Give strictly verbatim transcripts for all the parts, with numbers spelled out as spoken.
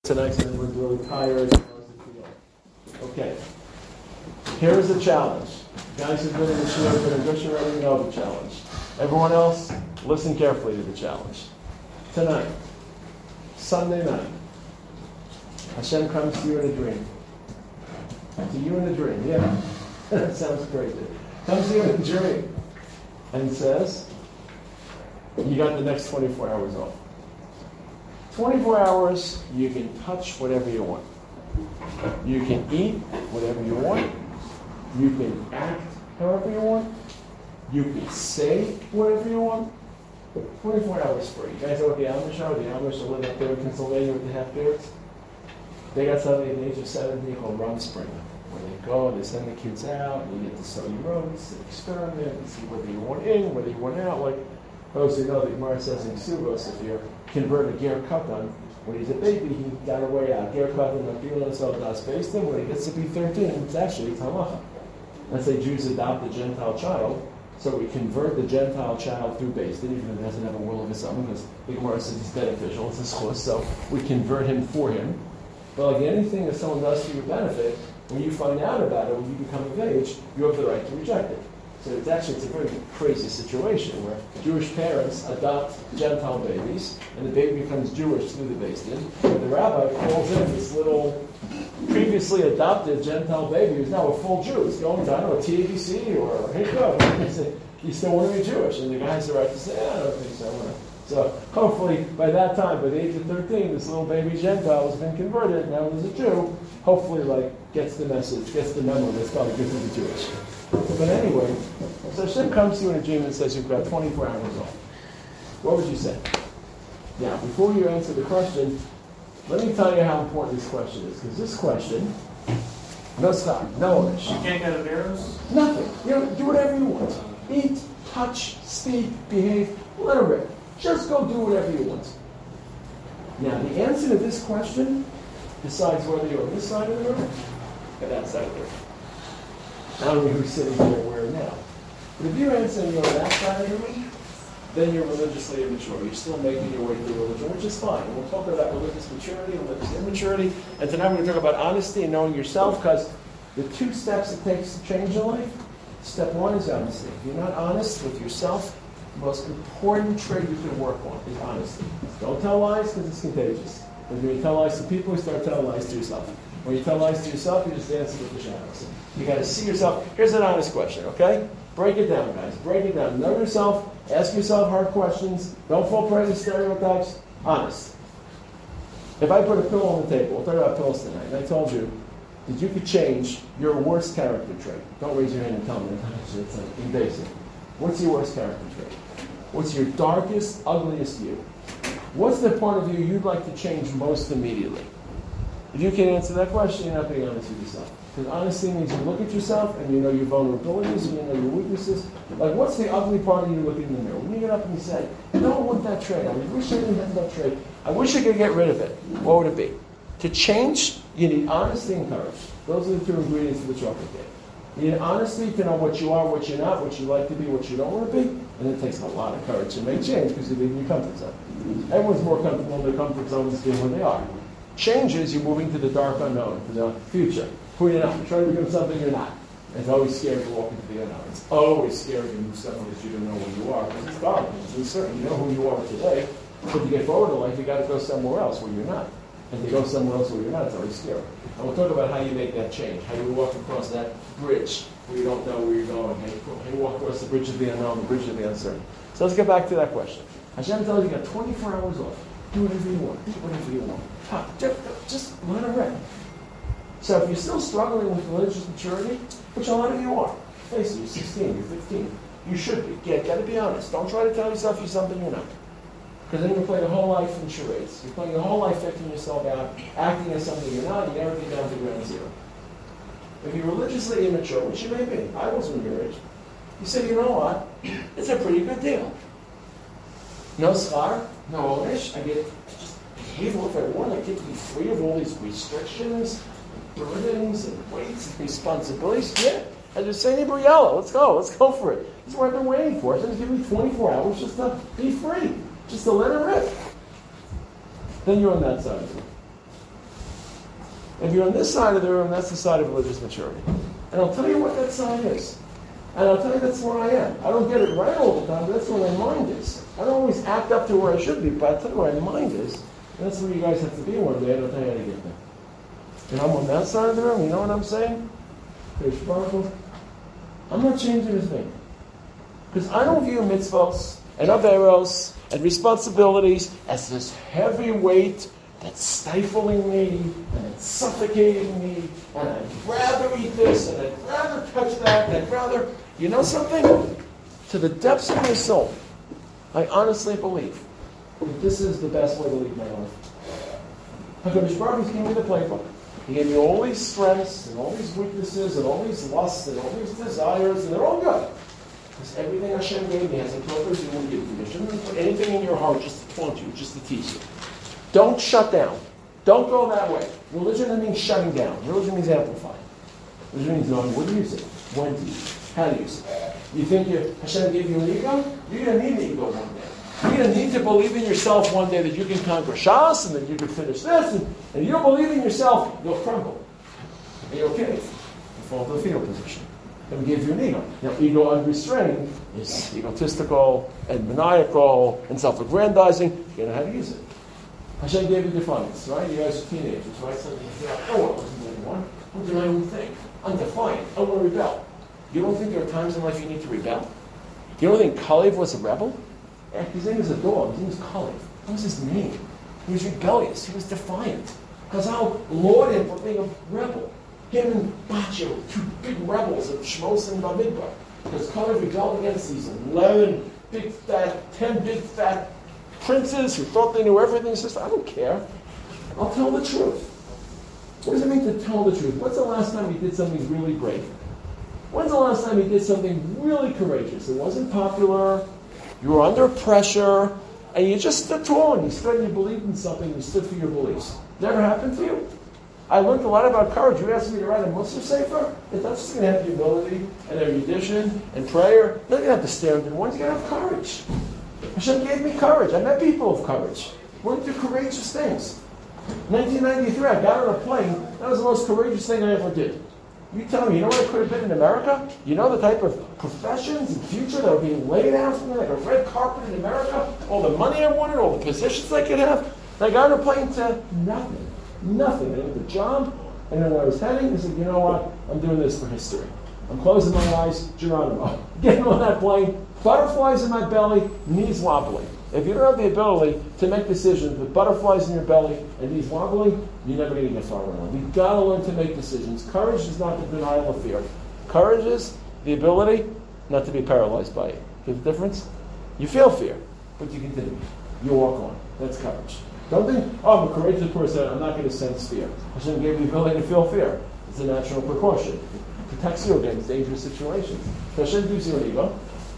Tonight, and we're really tired. Okay, here is the challenge. You guys who've been in the shiur, been in Gusher already know the challenge. Everyone else, listen carefully to the challenge. Tonight, Sunday night, Hashem comes to you in a dream. To you in a dream, yeah. That sounds crazy. Comes to you in a dream and says, you got the next twenty-four hours off. twenty-four hours, you can touch whatever you want. You can eat whatever you want. You can act however you want. You can say whatever you want. twenty-four hours free. You guys know what the Amish are? The Amish that live up there in Pennsylvania with the half-beards? They got something at the age of seventy called Rumspringa, where they go and they send the kids out, and you get to sow your oats, and experiment, and see whether you want in, whether you want out. Like those who know that Gemara says in Ksubos, if you're converted Ger Katan, when he's a baby, he got a way out. Ger Katan, Mafila, so das based him. When he gets to be thirteen, it's actually Halacha. Let's say Jews adopt a Gentile child, so we convert the Gentile child through based even if he doesn't have a will of his own, because the Gemara says he's beneficial, it's a schus, so we convert him for him. But like anything that someone does for your benefit, when you find out about it, when you become of age, you have the right to reject it. So it's actually it's a very crazy situation where Jewish parents adopt Gentile babies, and the baby becomes Jewish through the Beis Din. And the rabbi calls in this little previously adopted Gentile baby who's now a full Jew. He's going to, I don't know, T A B C or hey, go. He said, you still want to be Jewish? And the guy has the right to say, yeah, I don't think so. I want to. So hopefully by that time, by the age of thirteen, this little baby Gentile has been converted, now is a Jew. Hopefully, like, gets the message, gets the memo that's probably good to be Jewish. But anyway, so Hashem comes to you in a dream and says you've got twenty-four hours off. What would you say? Now, before you answer the question, let me tell you how important this question is. Because this question, no stop, no onish. You can't get a virus? Nothing. You know, do whatever you want. Eat, touch, speak, behave, let it rip. Just go do whatever you want. Now, the answer to this question decides whether you're on this side of the room or that side of the room. I don't know who's sitting here where now. But if you're answering you're on that side of the room, then you're religiously immature. You're still making your way through religion, which is fine. And we'll talk about religious maturity and religious immaturity. And tonight we're going to talk about honesty and knowing yourself, because the two steps it takes to change your life, step one is honesty. If you're not honest with yourself, the most important trait you can work on is honesty. Don't tell lies because it's contagious. Because when you tell lies to people, you start telling lies to yourself. When you tell lies to yourself, you just dance with the shadows. You got to see yourself. Here's an honest question, okay? Break it down, guys. Break it down. Know yourself. Ask yourself hard questions. Don't fall prey to stereotypes. Honest. If I put a pillow on the table, we'll talk about pillows tonight, and I told you that you could change your worst character trait. Don't raise your hand and tell me. It's like invasive. What's your worst character trait? What's your darkest, ugliest you? What's the part of you you'd like to change most immediately? If you can't answer that question, you're not being honest with yourself. Because honesty means you look at yourself and you know your vulnerabilities and you know your weaknesses. Like, what's the ugly part of you looking in the mirror? When you get up and you say, I don't want that trait. I wish I didn't have that trait. I wish I could get rid of it. What would it be? To change, you need honesty and courage. Those are the two ingredients of the chocolate cake. You need honesty to know what you are, what you're not, what you like to be, what you don't want to be. And it takes a lot of courage to make change because you live in your comfort zone. Everyone's more comfortable in their comfort zone than being where they are. Changes, you're moving to the dark unknown, to the future. Who you're not. You're trying to become something you're not. And it's always scary to walk into the unknown. It's always scary to move something that you don't know who you are. Because it's dark. It's uncertain. You know who you are today. But to get forward in life, you got to go somewhere else where you're not. And to go somewhere else where you're not, it's always scary. And we'll talk about how you make that change. How you walk across that bridge where you don't know where you're going. How you, how you walk across the bridge of the unknown, the bridge of the uncertain. So let's get back to that question. Hashem tells you you got twenty-four hours off. Do whatever you want. Do whatever you want. Just let it rip. So if you're still struggling with religious maturity, which a lot of you are, face it, you're sixteen, you're fifteen, you should be. Get, got to be honest. Don't try to tell yourself you're something you're not. Because then you're playing your whole life in charades. You're playing your whole life acting yourself out, acting as something you're not, you never get down to ground zero. If you're religiously immature, which you may be, I wasn't your age, you say, you know what, it's a pretty good deal. No schar, no onish, I get to just behave if I want, I get to be free of all these restrictions, burdens and weights and responsibilities. Yeah, I just say, Briella, let's go, let's go for it. This is what I've been waiting for. It's going to give me twenty-four hours just to be free, just to let it rip. Then you're on that side of it. If you're on this side of the room, that's the side of religious maturity. And I'll tell you what that side is. And I'll tell you that's where I am. I don't get it right all the time, but that's where my mind is. I don't always act up to where I should be, but I'll tell you where my mind is. And that's where you guys have to be one day, and I'll tell you how to get there. And I'm on that side of the room, you know what I'm saying? I'm not changing a thing. Because I don't view mitzvahs and averos and responsibilities as this heavy weight that's stifling me and it's suffocating me, and I'd rather eat this and I'd rather touch that and I'd rather, you know something? To the depths of my soul, I honestly believe that this is the best way to lead my life. HaKadosh Baruch Hu gave me the playbook. He gave me all these strengths and all these weaknesses and all these lusts and all these desires, and they're all good. Because everything Hashem gave me has a purpose and will give you. You shouldn't put anything in your heart just to taunt you, just to tease you. Don't shut down. Don't go that way. Religion doesn't mean shutting down. Religion means amplifying. Religion means knowing what to use it, when to use it, how to use it. You think you, Hashem gave you an ego? You're going to need an ego one day. You're going to need to believe in yourself one day that you can conquer Shas and that you can finish this. And, and you don't believe in yourself, you'll crumble. And you'll cave. You'll fall to the fetal position. And we gave you an ego. Now, ego unrestrained is egotistical and maniacal and self-aggrandizing. You know how to use it. Hashem gave you defiance, right? You guys are teenagers, right? So you say, I don't want to listen to anyone. I'm doing my own thing. I'm defiant. I want to rebel. You don't think there are times in life you need to rebel? You don't think Kalev was a rebel? His name is a dog. His name is Kalev. What was his name? He was rebellious. He was defiant. Chazal lauded him for being a rebel. Him and Bacho, two big rebels of Shmos and Bamidbar. Because Kalev rebelled against these eleven big fat, ten big fat princes who thought they knew everything. He says, I don't care. I'll tell the truth. What does it mean to tell the truth? When's the last time you did something really brave? When's the last time you did something really courageous? It wasn't popular. You were under pressure, and you just stood tall, and you stood and you believed in something, you stood for your beliefs. Never happened to you? I learned a lot about courage. You asked me to write a Musar Sefer? That's just going to have humility and erudition and prayer. You're not going to have the standard ones. You're going to have courage. Hashem gave me courage. I met people of courage. Went through courageous things. nineteen ninety-three, I got on a plane. That was the most courageous thing I ever did. You tell me, you know what I could have been in America? You know the type of professions and future that were being laid out for me, like a red carpet in America? All the money I wanted, all the positions I could have. And I got on a plane to nothing. Nothing. I did the job, and then when I was heading, I said, you know what? I'm doing this for history. I'm closing my eyes, Geronimo. Getting on that plane, butterflies in my belly, knees wobbling. If you don't have the ability to make decisions with butterflies in your belly and knees wobbling, you're never going to get far in life. You've got to learn to make decisions. Courage is not the denial of fear. Courage is the ability not to be paralyzed by it. See the difference? You feel fear, but you continue. You walk on. That's courage. Don't think, oh, I'm a courageous person, I'm not going to sense fear. Hashem gave you the ability to feel fear. It's a natural precaution. It protects you against dangerous situations. Hashem gives you an ego.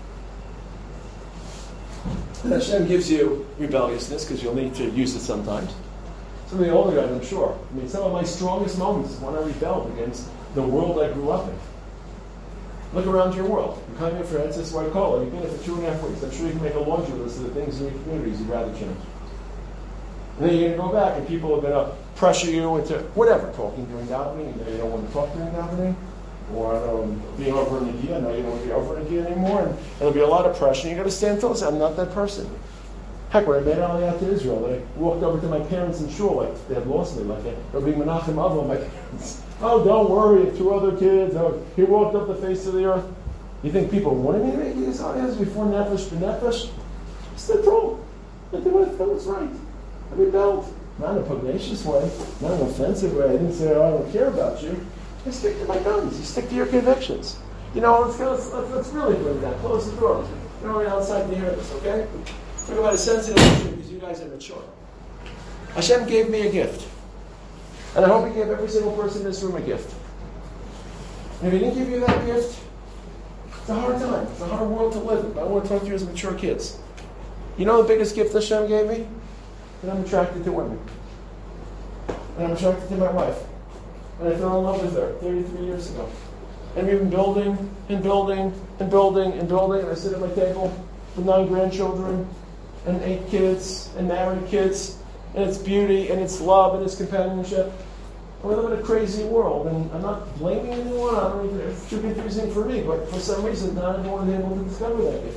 And Hashem gives you rebelliousness, because you'll need to use it sometimes. Some of the older guys, I'm sure. I mean, some of my strongest moments is when I rebelled against the world I grew up in. Look around your world. You're coming in for Etzis White Cola. You've been here for two and a half weeks. I'm sure you can make a laundry list of the things in your communities you'd rather change. And then you're going to go back, and people are going to pressure you into whatever, talking during davening, and you don't want to talk during davening, or um, being over in India, now you don't want to be over in India anymore, and there'll be a lot of pressure, and you've got to stand tall and say, I'm not that person. Heck, when I made Aliyah to Israel, I walked over to my parents in shul, like they had lost me, like they were being Menachem Avon, my parents. Oh, don't worry, two other kids, oh, he walked up the face of the earth. You think people wanted me to make these Aliyahs before Nefesh B'Nefesh? I stood tall. I did what I thought was right. I rebelled. Not in a pugnacious way, not in an offensive way. I didn't say, oh, I don't care about you. I stick to my guns. You stick to your convictions. You know, let's, go, let's, let's, let's really bring that. Close the door. You're only outside to hear this, okay? Talk about a sensitive issue because you guys are mature. Hashem gave me a gift. And I hope He gave every single person in this room a gift. And if He didn't give you that gift, it's a hard time. It's a hard world to live in. But I want to talk to you as mature kids. You know the biggest gift Hashem gave me? That I'm attracted to women. And I'm attracted to my wife. And I fell in love with her thirty-three years ago. And we've been building and building and building and building. And I sit at my table with nine grandchildren and eight kids and married kids. And it's beauty and it's love and it's companionship. And we live in a crazy world, and I'm not blaming anyone. I don't even, it's too confusing for me, but for some reason, not everyone is able to discover that gift.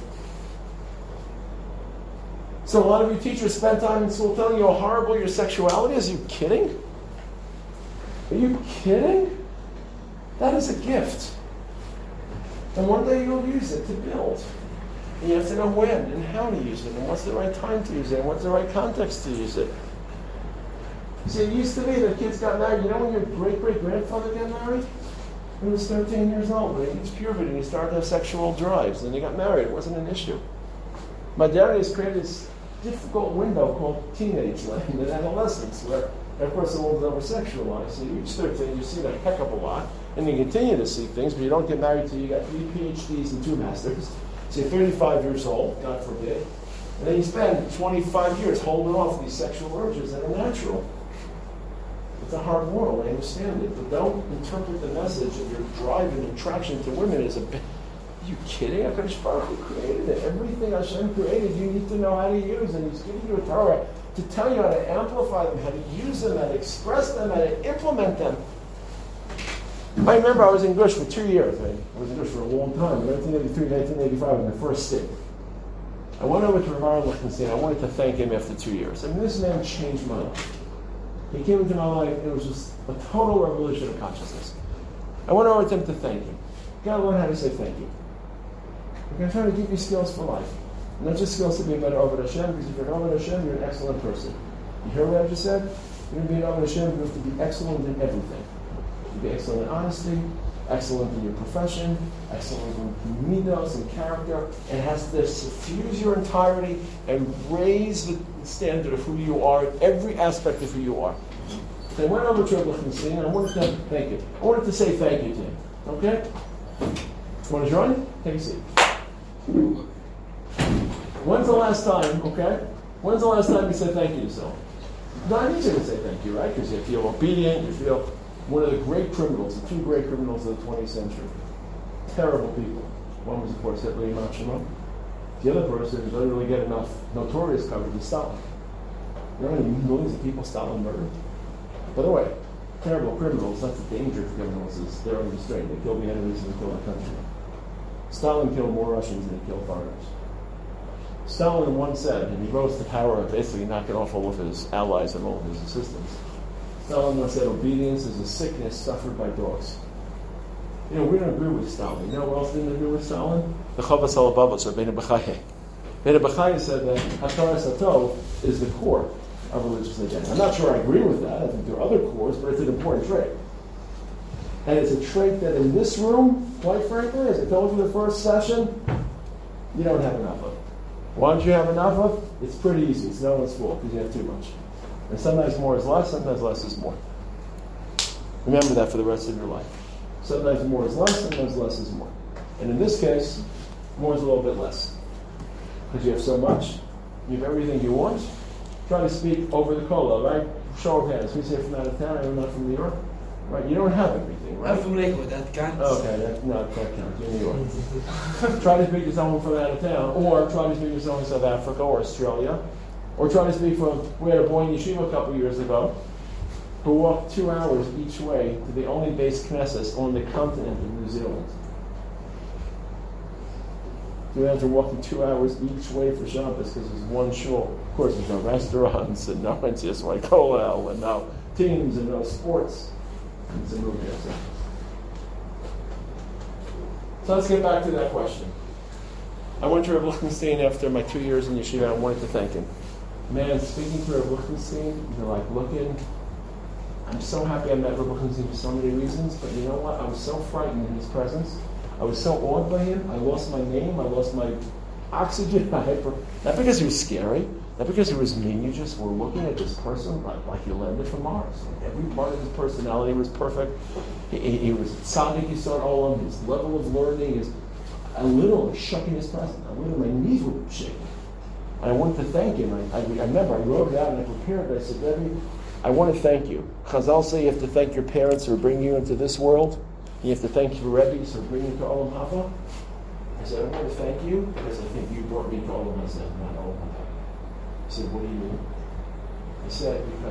So a lot of you teachers spend time in school telling you how horrible your sexuality is. Are you kidding? Are you kidding? That is a gift. And one day you'll use it to build. And you have to know when and how to use it, and what's the right time to use it, and what's the right context to use it. See, it used to be that kids got married. You know when your great-great-grandfather got married? He was thirteen years old, but he reached puberty, and he started to have sexual drives, and he got married. It wasn't an issue. Modernity has created this difficult window called teenage life and adolescence, where, of course, the world is over-sexualized. So you reach thirteen, you see a heck of a lot, and you continue to see things, but you don't get married till you got three P H Ds and two masters. So you're thirty-five years old, God forbid, and then you spend twenty-five years holding off these sexual urges that are natural. It's a hard world, I understand it, but don't interpret the message of your drive and attraction to women as a bit. Are you kidding? HaKadosh Baruch Hu created it. Everything Hashem created, you need to know how to use, and He's giving you a Torah to tell you how to amplify them, how to use them, how to express them, how to implement them. I remember I was in Gush for two years. I was in Gush for a long time, nineteen eighty-three, nineteen eighty-five, in the first stint. I went over to Rav Lichtenstein. I wanted to thank him after two years. I mean, this man changed my life. He came into my life, it was just a total revolution of consciousness. I went over to him to thank him. You gotta learn how to say thank you. I'm going to try to give you skills for life. Not just skills to be a better Oved Hashem, because if you're an Oved Hashem, you're an excellent person. You hear what I just said? You're going to be an Oved Hashem, you have to be excellent in everything. You be excellent in honesty, excellent in your profession, excellent in midos and character. It has to suffuse your entirety and raise the standard of who you are, every aspect of who you are. So I went over to Rav Lichtenstein and I wanted to thank you. I wanted to say thank you to him. Okay? Want to join? Take a seat. When's the last time, okay? When's the last time you said thank you to someone? Not easy to say thank you, right? Because you feel obedient, you feel one of the great criminals, the two great criminals of the twentieth century. Terrible people. One was, of course, Hitler and Shimon. The other person who doesn't really get enough notorious coverage is Stalin. You know how many millions of people Stalin murdered? By the way, terrible criminals, that's the danger of criminals, is they're unrestrained. They kill the enemies and they kill the country. Stalin killed more Russians than he killed foreigners. Stalin once said, and he rose to power of basically knocking off all of his allies and all of his assistants. Stalin once said, obedience is a sickness suffered by dogs. You know, we don't agree with Stalin. You know what else didn't agree with Stalin? The Chavas Alabavos, or Bein HaBechaya. Bein HaBechaya said that Hakaras HaTov is the core of religious identity. I'm not sure I agree with that. I think there are other cores, but it's an important trait. And it's a trait that in this room, quite frankly, as I told you the first session, you don't have enough of. Why don't you have enough of? It's pretty easy. It's no one's fault because you have too much. And sometimes more is less, sometimes less is more. Remember that for the rest of your life. Sometimes more is less, sometimes less is more. And in this case, more is a little bit less. Because you have so much, you have everything you want. Try to speak over the cola, right? Show of hands. Who's here from out of town? Anyone not from New York? Right, you don't have everything, right? I'm from Lakewood, that counts. Okay, that, no, that counts. You're in New York. Try to speak to someone from out of town, or try to speak to someone in South Africa or Australia, or try to speak from, we had a boy in Yeshiva a couple of years ago who walked two hours each way to the only base Knesset on the continent of New Zealand. So we had to walk two hours each way for Shabbos because there's one shul. Of course, there's no restaurants and no N C S Y Kollel and no teams and no sports. It's a movie, I think. So let's get back to that question. I went to Rav Lichtenstein after my two years in yeshiva and I wanted to thank him. Man, speaking to Rav Lichtenstein, you're like looking, I'm so happy I met Rav Lichtenstein for so many reasons, but you know what? I was so frightened in his presence. I was so awed by him. I lost my name. I lost my oxygen. My hyper. Not because he was scary. Not because he was mean. You just were looking at this person like, like he landed from Mars. Like every part of his personality was perfect. He, he, he was tzaddik Yisod Olam. His level of learning is. I literally shook in his presence. I literally, my knees were shaking. And I wanted to thank him. I, I, I remember I wrote it out and I prepared it. I said, Rebbe, I want to thank you. Chazal say you have to thank your parents for bringing you into this world. You have to thank your Rebbe for bringing you to Olam Haba. I said, I want to thank you because I think you brought me to Olam Hazeh, not Olam Haba. He said, what do you mean? I said, because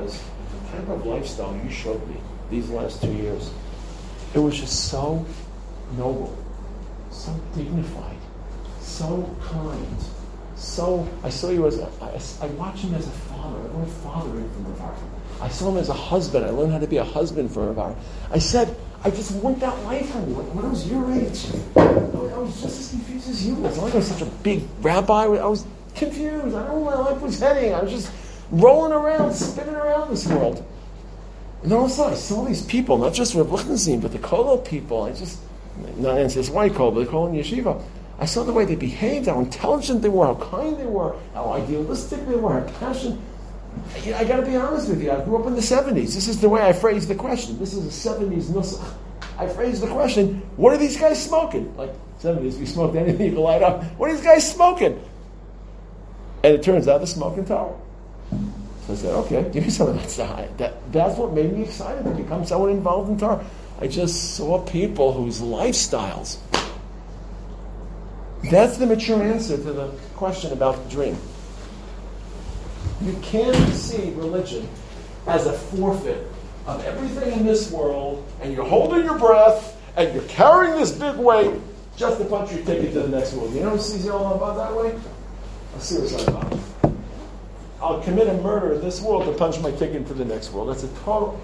the type of lifestyle you showed me these last two years, it was just so noble, so dignified, so kind, so, I saw you as a, I, I watched him as a father. I learned fathering from Rav Aaron. I saw him as a husband. I learned how to be a husband from Rav Aaron. I said, I just want that life from you. When, when I was your age, I was just as confused as you was. I was such a big rabbi. I was confused. I don't know where my life was heading. I was just rolling around, spinning around this world. And all of a sudden, I saw these people, not just Rav Lichtenstein, but the Kollel people. I just, not in his white Kollel, but the Kollel in Yeshiva. I saw the way they behaved, how intelligent they were, how kind they were, how idealistic they were, how passionate. I, I got to be honest with you. I grew up in the seventies. This is the way I phrased the question. This is a seventies nusach. I phrased the question, what are these guys smoking? Like, seventies, we smoked anything you could light up. What are these guys smoking? And it turns out they're smoking Torah. So I said, okay, give me some of that side. That, that's what made me excited to become someone involved in Torah. I just saw people whose lifestyles. That's the mature answer to the question about the dream. You can't see religion as a forfeit of everything in this world, and you're holding your breath, and you're carrying this big weight just to punch your ticket to the next world. You know who sees it all about that way? A suicide bomber. I'll commit a murder in this world to punch my ticket to the next world. That's a total...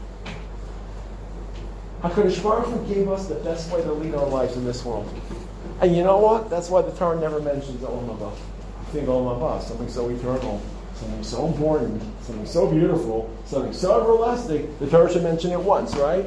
HaKadosh Baruch Hu gave us the best way to lead our lives in this world. And you know what? That's why the Torah never mentions Olam Haba. I think Olam Haba, something so eternal, something so important, something so beautiful, something so everlasting. The Torah should mention it once, right?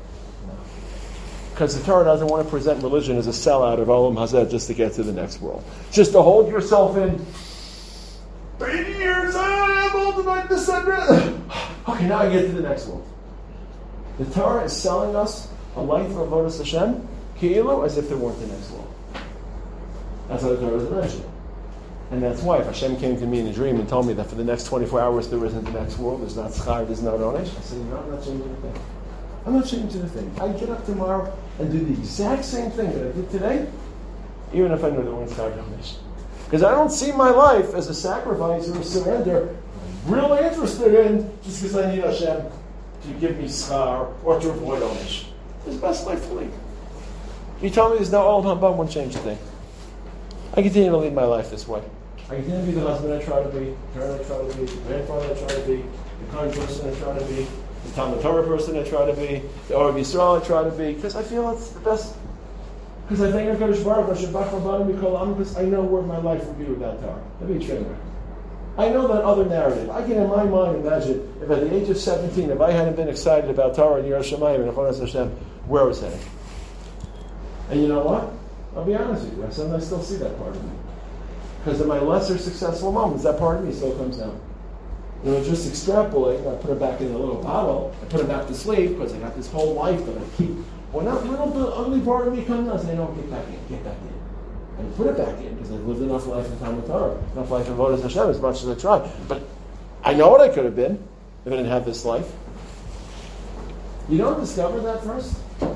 Because the Torah doesn't want to present religion as a sellout of Olam Hazeh just to get to the next world. Just to hold yourself in eighty years, I am ultimate descendant. Okay, now I get to the next world. The Torah is selling us a life of Avodas Hashem, Ki'ilu, as if there weren't the next world. That's how the Torah is mentioned. And that's why if Hashem came to me in a dream and told me that for the next twenty-four hours there isn't the next world, there's not schar, there's no onesh, I say, no, I'm not changing a thing. I'm not changing a thing. I get up tomorrow and do the exact same thing that I did today, even if I know there wasn't schar onesh. Because I don't see my life as a sacrifice or a surrender I'm really interested in just because I need Hashem to give me schar or to avoid onesh. It's the best life to lead. You tell me there's no Olam Haba, won't change a thing. I continue to lead my life this way. I continue to be the husband I try to be, the parent I try to be, the grandfather I try to be, the kind person I try to be, the Talmud Torah person I try to be, the Orav Yisrael I try to be, because I feel it's the best. Because I think HaKadosh Baruch Hu, because I know where my life would be without Torah. That'd be a train wreck. I know that other narrative. I can, in my mind, imagine if at the age of seventeen, if I hadn't been excited about Torah and Yiras Shamayim and Avodas Hashem, where I was heading. And you know what? I'll be honest with you. I sometimes still see that part of me. Because in my lesser successful moments, that part of me still comes down. You know, just extrapolate. I put it back in a little bottle. I put it back to sleep because I got this whole life that I keep. When that little ugly part of me comes out, I say, no, get back in, get back in. And put it back in because I've lived enough life in Talmud Torah, enough life in Avodas Hashem as much as I try. But I know what I could have been if I didn't have this life. You don't discover that first?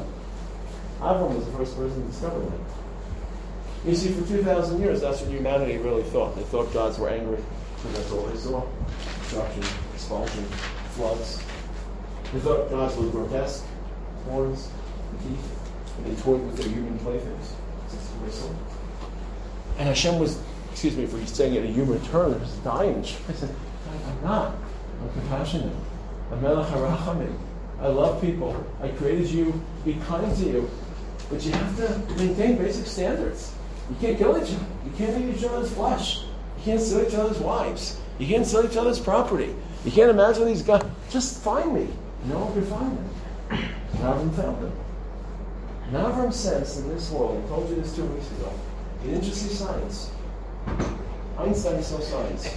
Avram was the first person to discover that. You see, for two thousand years, that's what humanity really thought. They thought gods were angry, because that's all they saw. Destruction, expulsion, floods. They thought gods were grotesque, horns, teeth, and they toyed with their human playthings. That's what they saw. And Hashem was, excuse me for saying it in human terms, was dying. I said, I'm not. I'm compassionate. I'm Melech HaRachamim. I love people. I created you. Be kind to you. But you have to maintain basic standards. You can't kill each other. You can't eat each other's flesh. You can't steal each other's wives. You can't steal each other's property. You can't imagine these guys. Just find me. No one can find them. And Avram found them. And Avram sensed in this world, I told you this two weeks ago, he didn't just see science. Einstein saw science.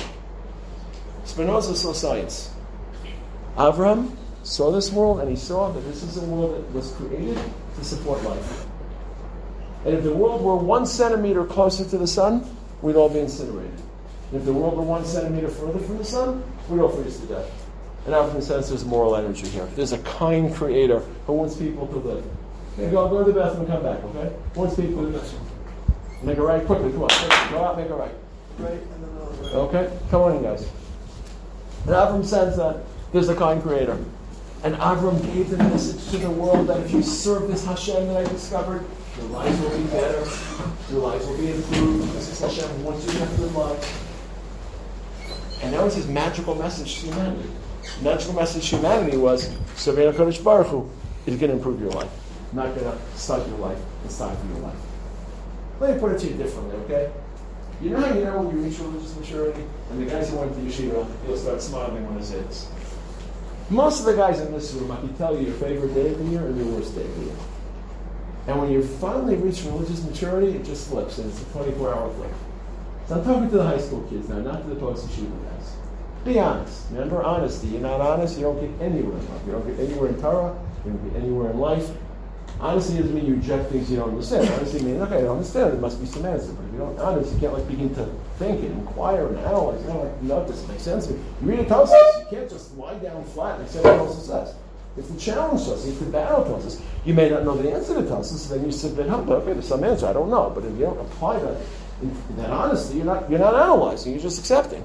Spinoza saw science. Avram saw this world and he saw that this is a world that was created to support life. And if the world were one centimeter closer to the sun, we'd all be incinerated. And if the world were one centimeter further from the sun, we'd all freeze to death. And Avram says there's moral energy here. There's a kind creator who wants people to live. Okay, go, go to the bathroom and come back, okay? Wants people to live. Make it right quickly, come on. Go out, make it right. Right, and then I'll right. Okay? Come on in, guys. And Avram says that There's a kind creator. And Avram gave the message to the world that if you serve this Hashem that I discovered, your lives will be better, your lives will be improved. This is Hashem wants you to have a good life. And that was his magical message to humanity. The magical message to humanity was, Serving HaKadosh Baruch Hu is going to improve your life, not going to suck your life and stifle your life. Let me put it to you differently, okay? You know how you know when you reach religious maturity? And the guys who went to yeshiva, you'll start smiling when I say this. Most of the guys in this room, I can tell you your favorite day of the year and your worst day of the year. And when you finally reach religious maturity, it just flips, and it's a twenty-four hour flip. So I'm talking to the high school kids now, not to the post-yeshiva guys. Be honest. Remember, honesty. You're not honest, you don't get anywhere in life. You don't get anywhere in Torah, you don't get anywhere in life. Honesty doesn't mean you reject things you don't understand. Honesty means, okay, I don't understand, there must be some answer. But if you don't honest, you can't like begin to think and inquire and analyze. You know, like, no, this makes sense. You read a Tosfos, you can't just lie down flat and accept what Tosfos says. You have to challenge Tosfos, you have to battle Tosfos. You may not know the answer to Tosfos, so then you submit, oh, okay, there's some answer, I don't know. But if you don't apply that, that honesty, you're not, you're not analyzing, you're just accepting.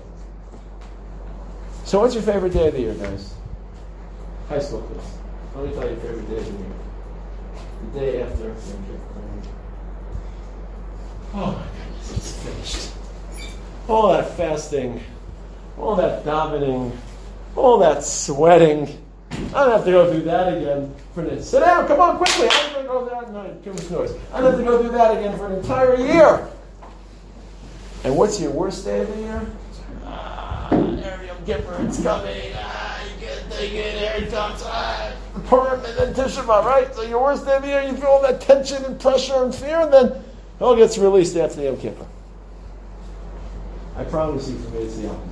So what's your favorite day of the year, guys? High school kids. Let me tell you your favorite day of the year. The day after Yom Kippur. Oh my goodness, it's finished. All that fasting, all that davening, all that sweating. I don't have to go through that again for this. Sit down, come on, quickly. I don't have to go through that. No, too much noise. I don't have to go through that again for an entire year. And what's your worst day of the year? Ah, Yom Kippur, it's coming. Ah, you can't take it. Here it comes. Ah, the Purim and then Tisha B'Av, right? So your worst day of the year, you feel all that tension and pressure and fear, and then it all gets released after Yom Kippur. I promise you, for me, it's the opposite.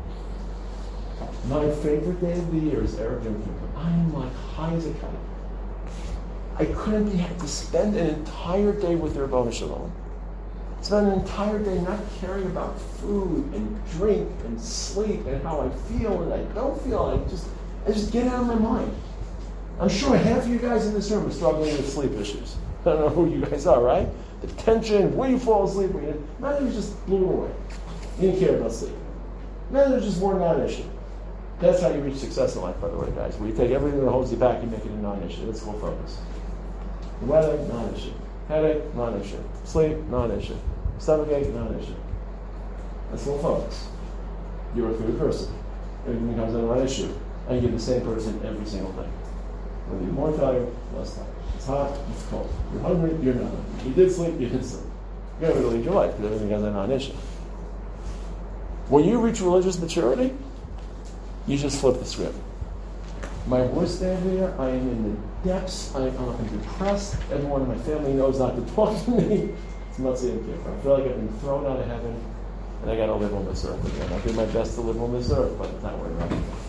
My favorite day of the year is Erev Yom Kippur. I am like high as a kite. I couldn't be had to spend an entire day with the Ribono Shel Olam. Spend an entire day not caring about food and drink and sleep and how I feel and I don't feel. I just, I just get out of my mind. I'm sure half of you guys in this room are struggling with sleep issues. I don't know who you guys are, right? The tension, when you fall asleep, when you, imagine you just blew away. You didn't care about sleep. Imagine it just weren't that issue. That's how you reach success in life, by the way, guys. Where you take everything that holds you back and make it a non-issue. That's full focus. The weather, non-issue. Headache, non-issue. Sleep, non-issue. Stomachache, non-issue. That's full focus. You're a good person. Everything becomes a non-issue. And you're the same person every single day. Whether you're more tired, less tired. It's hot, it's cold. You're hungry, you're not hungry. You did sleep, you didn't sleep. You're going to lead your life because everything becomes a non-issue. When you reach religious maturity, you just flip the script. My worst day of the year, I am in the depths. I, I'm depressed. Everyone in my family knows not to talk to me. It's not saying I feel like I've been thrown out of heaven, and I got to live on this earth again. I do my best to live on this earth, but it's not working out.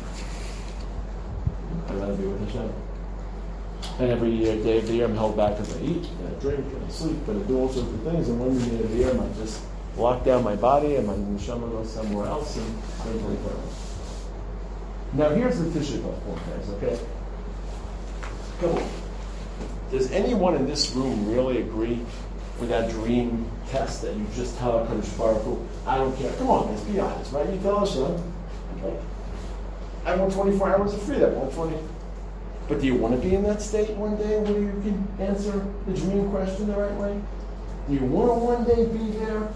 I'd rather be with Hashem. And every year, day of the year, I'm held back because I eat, and I drink, and I sleep, and I do all sorts of things. And one day of the year, I might just lock down my body, and my neshama goes somewhere else, and everything goes. Now here's the Tisha B'Av point, guys, okay? Come on. Does anyone in this room really agree with that dream test that you just tell HaKadosh Baruch Hu, I don't care. Come on, let's be honest, right? You tell us, okay? I want twenty-four hours of freedom. I want twenty. But do you want to be in that state one day where you can answer the dream question the right way? Do you want to one day be there?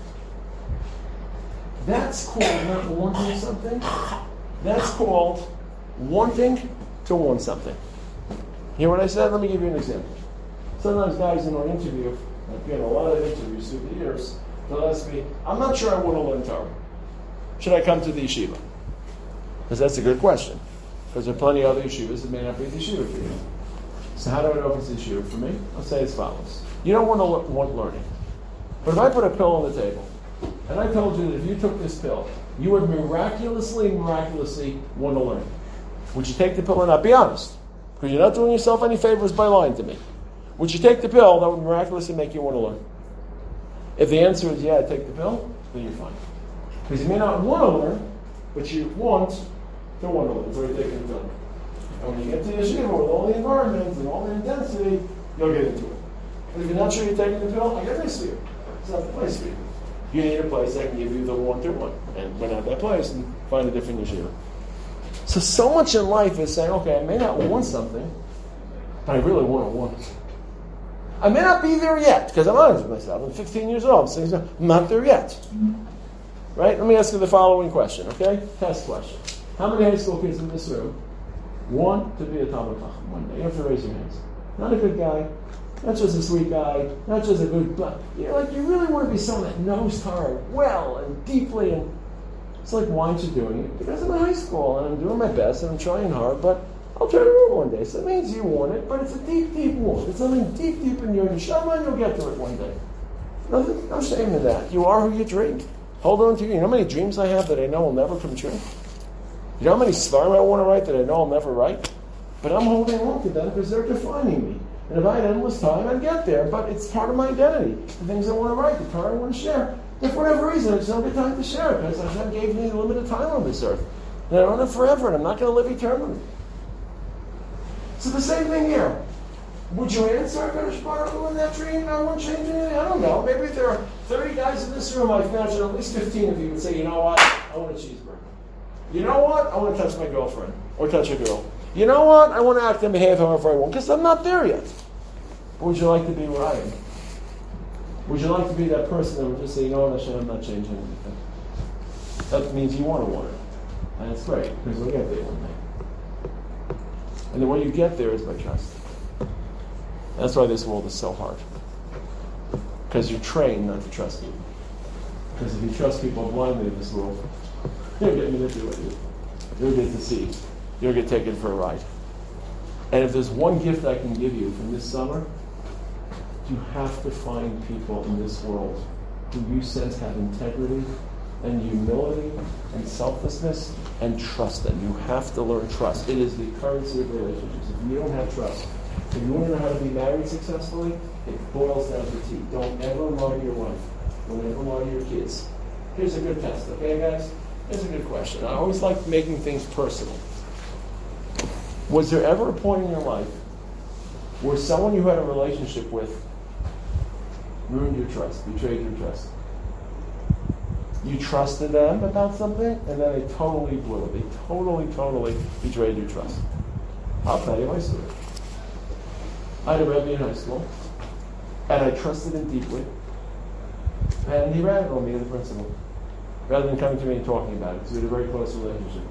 That's called not wanting something. That's called wanting to want something. Hear what I said? Let me give you an example. Sometimes guys in our interview, I've been a lot of interviews through the years, they'll ask me, I'm not sure I want to learn Torah. Should I come to the yeshiva? Because that's a good question. Because there are plenty of other yeshivas that may not be the yeshiva for you. So how do I know if it's the yeshiva for me? I'll say as follows. You don't want to le- want learning. But if I put a pill on the table, and I told you that if you took this pill, you would miraculously, miraculously want to learn. Would you take the pill or not? Be honest. Because you're not doing yourself any favors by lying to me. Would you take the pill that would miraculously make you want to learn? If the answer is yeah, I take the pill, then you're fine. Because you may not want to learn, but you want to want to learn. So you're taking the pill. And when you get to yeshiva with all the environments and all the intensity, you'll get into it. But if you're not sure you're taking the pill, I got this for you. It's not the place for you. You need a place that can give you the want to one. And went out that place and find a different yeshiva. So, so much in life is saying, okay, I may not want something, but I really want to want it. I may not be there yet, because I'm honest with myself. I'm fifteen years old. So I'm not there yet. Right? Let me ask you the following question, okay? Test question. How many high school kids in this room want to be a Talmid Chacham one day? You have to raise your hands. Not a good guy, not just a sweet guy, not just a good, but you're like, you really want to be someone that knows Torah well and deeply. And it's like, why aren't you doing it? Because I'm in high school and I'm doing my best and I'm trying hard, but I'll turn it over one day. So it means you want it, but it's a deep, deep want. It's something deep, deep in your neshama, and you'll get to it one day. Nothing, no shame in that. You are who you dream. Hold on to you. You know how many dreams I have that I know will never come true? You know how many svarim I want to write that I know I'll never write? But I'm holding on to them because they're defining me. And if I had endless time, I'd get there. But it's part of my identity. The things I want to write, the Torah I want to share. And for whatever reason, I just don't get time to share it because Hashem gave me limited time on this earth. And I don't have forever, and I'm not going to live eternally. So the same thing here. Would you answer Kadosh Baruch Hu in that dream? I won't change anything. I don't know. Maybe if there are thirty guys in this room, I imagine at least fifteen of you would say, you know what? I want a cheeseburger. You know what? I want to touch my girlfriend. Or touch a girl. You know what? I want to act and behave however I want. Because I'm not there yet. But would you like to be where I am? Would you like to be that person that would just say, you know what, Hashem, I'm not changing anything? That means you want to want it. And it's great, because we'll get there one day. And the way you get there is by trust. That's why this world is so hard. Because you're trained not to trust people. Because if you trust people blindly in this world, you'll get manipulated. You'll get deceived. You'll get taken for a ride. And if there's one gift I can give you from this summer, you have to find people in this world who you sense have integrity and humility and selflessness and trust them. You have to learn trust. It is the currency of relationships. If you don't have trust, if you want to know how to be married successfully, it boils down to tea. Don't ever lie to your wife. Don't ever lie to your kids. Here's a good test, okay, guys? Here's a good question. I always like making things personal. Was there ever a point in your life where someone you had a relationship with ruined your trust, betrayed your trust? You trusted them about something, and then they totally blew it. They totally, totally betrayed your trust. I'll tell you my story. I had a Rebbe in high school, and I trusted him deeply. And he ratted on me as a principal, rather than coming to me and talking about it, because we had a very close relationship.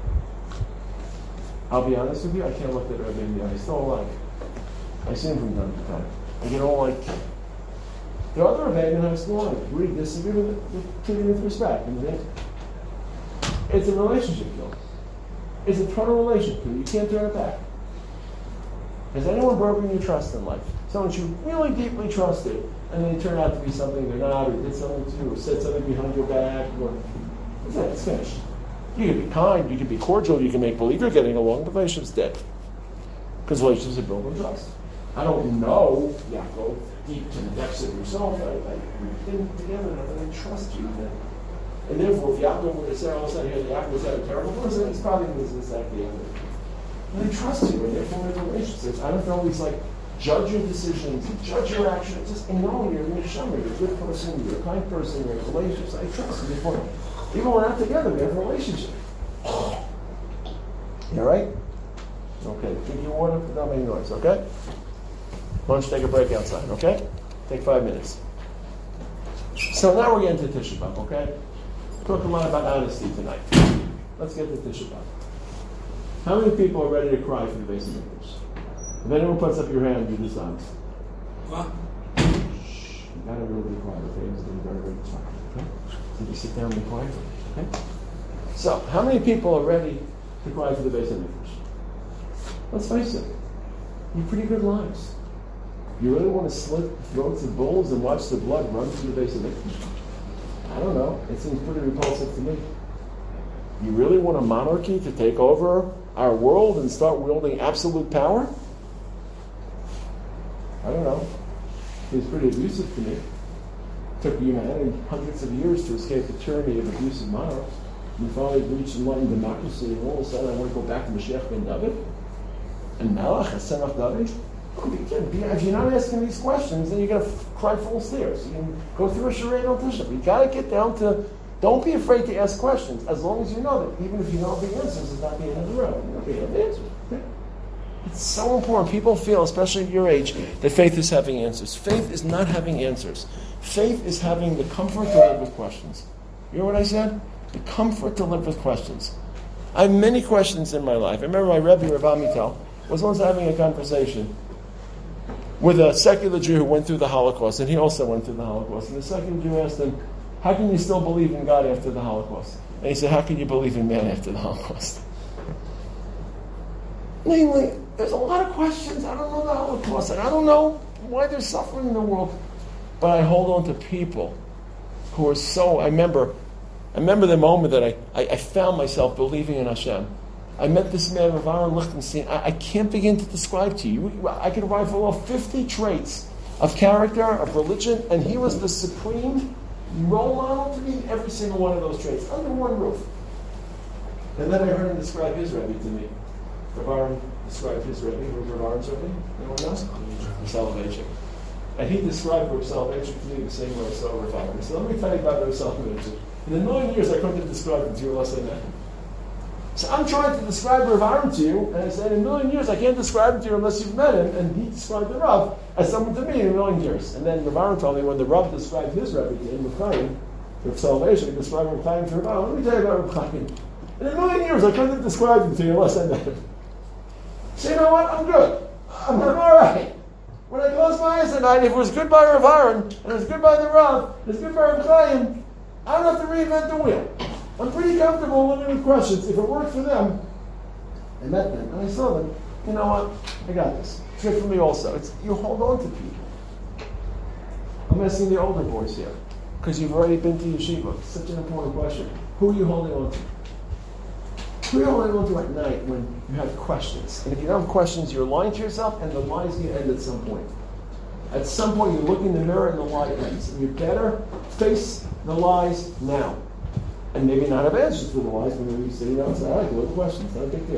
I'll be honest with you, I can't look at Rebbe in the eye. He's still alive. I see him from time to time. I get all like, there are other Rebbe in high school, I really disagree with it, with, treat it with respect. And it's a relationship kill. It's a total relationship kill. You can't turn it back. Has anyone broken your trust in life? Someone you really deeply trusted, and they turn out to be something they're not, or did something to you, or said something behind your back, or it's it, it's finished. You can be kind, you can be cordial, you can make believe you're getting along, but the relationship's dead. Because relationships are built on trust. I don't know, Yaakov, deep to the depths of yourself. I, I, we've been together enough, and I trust you. And, and therefore, if Yaakov were to say all of a sudden, hey, Yaakov was that a terrible person, it's probably was exactly the end of it. And I trust you, and therefore we have relationships. I don't always like judge your decisions, judge your actions. Just know you're a neshama, you're a good person, you're a kind person, you're in relationships. I trust you. Therefore, even when we're not together, we have a relationship. You all right? Okay. Drink your water, not make noise, okay? Why don't you take a break outside, okay? Take five minutes. So now we're getting to Tisha B'Av, okay? Talk a lot about honesty tonight. Let's get to Tisha B'Av. How many people are ready to cry for the base of English? If anyone puts up your hand, you're dishonest. What? Shh. You gotta really be quiet, okay? It's going to be very, very quiet, okay? So you sit down and be quiet, okay? So, how many people are ready to cry for the base of English? Let's face it. You have pretty good lives. You really want to slit throats of bulls and watch the blood run through the base of English? I don't know. It seems pretty repulsive to me. You really want a monarchy to take over our world and start wielding absolute power? I don't know. It's pretty abusive to me. It took humanity hundreds of years to escape the tyranny of abusive monarchs. We finally reached enlightened democracy, and all of a sudden I want to go back to Mashiach ben David? And Melech, Hasenach David? If you're not asking these questions, then you're going to cry full tears. You can go through a charade on Tisha B'Av. You got to get down to Don't be afraid to ask questions, as long as you know that even if you know the answers, it's not the end of the road. You know the end of the answers. It's so important. People feel, especially at your age, that faith is having answers. Faith is not having answers. Faith is having the comfort to live with questions. You know what I said? The comfort to live with questions. I have many questions in my life. I remember my Rebbe, Rav Amital, was once having a conversation with a secular Jew who went through the Holocaust, and he also went through the Holocaust. And the secular Jew asked him, how can you still believe in God after the Holocaust? And he said, how can you believe in man after the Holocaust? Namely, there's a lot of questions. I don't know the Holocaust, and I don't know why there's suffering in the world. But I hold on to people who are so, I remember, I remember the moment that I, I, I found myself believing in Hashem. I met this man, Rav Aaron Lichtenstein. I, I can't begin to describe to you. I could rifle off fifty traits of character, of religion, and he was the supreme role model to me, every single one of those traits, under one roof. And then I heard him describe his Rebbe to me. Rav Aaron described his Rebbe. Who was Rav Aaron's Rebbe? Anyone else? Soloveitchik. And he described Rav Soloveitchik to me the same way I saw Rav Aaron. So let me tell you about Rav Soloveitchik. In a million years, I couldn't have described him to you unless I met him. So I'm trying to describe Rav Aaron to you, and I said, in a million years, I can't describe him to you unless you've met him. And he described the Rav as someone to me in a million years. And then Rav Aaron told me when the Rav described his Rebbe in Rav Chaim, Rav Soloveitchik described Rav Chaim to Rav Aaron. Let me tell you about Rav Chaim. In a million years, I couldn't have described him to you unless I met him. So you know what? I'm good. I'm, I'm all right. When I close my eyes at night, if it was good by Rav Aaron, and it was good by the Rav, it was good by Rav Chaim, I don't have to reinvent the wheel. I'm pretty comfortable living with questions. If it worked for them, I met them, and I saw them. You know what? I got this. It's good for me also. It's, you hold on to people. I'm asking the older boys here, because you've already been to yeshiva. It's such an important question. Who are you holding on to? Who are you holding on to at night when you have questions? And if you don't have questions, you're lying to yourself, and the lie's going to end at some point. At some point, you look in the mirror, and the lie ends. And you better face the lies now. And maybe not have answers to the lies, but maybe you say, you know, I like little questions, not a big deal.